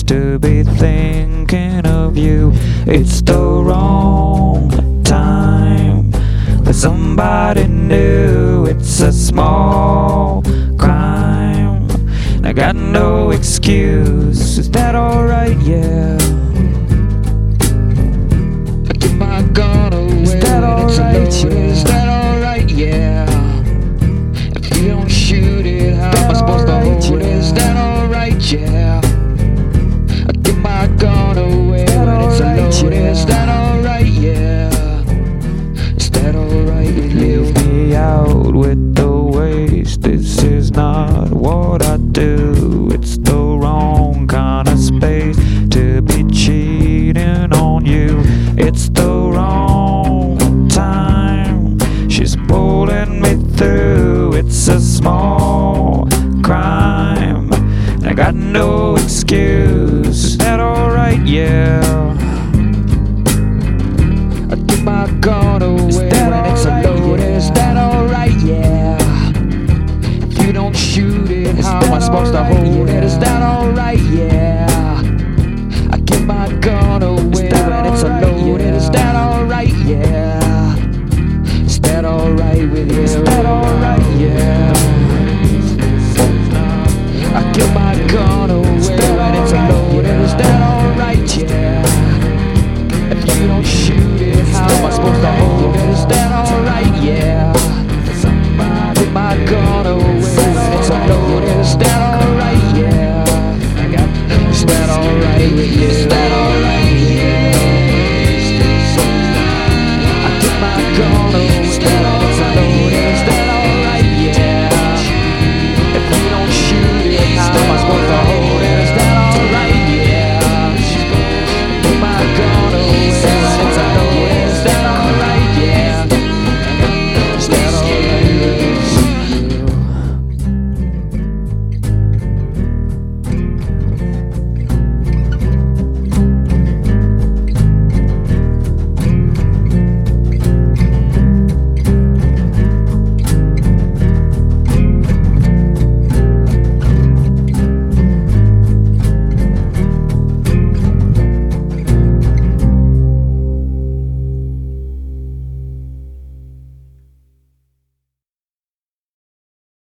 to be thinking of you. It's the wrong time for somebody new. It's a small crime. I got no excuse. Is that alright? Yeah. I give my gun away. Is that alright? Yeah. Is that alright? Yeah. If you don't shoot it, how am I supposed to hold it? Is that alright? Yeah. I give my gun away when it's loaded. Is that alright? Yeah. Is that alright? Leave me out with the waste. This is not what I do. It's the wrong kind of space to be cheating on you. It's the wrong time. She's pulling me through. It's a small crime. I got no excuse. Is that alright? Yeah.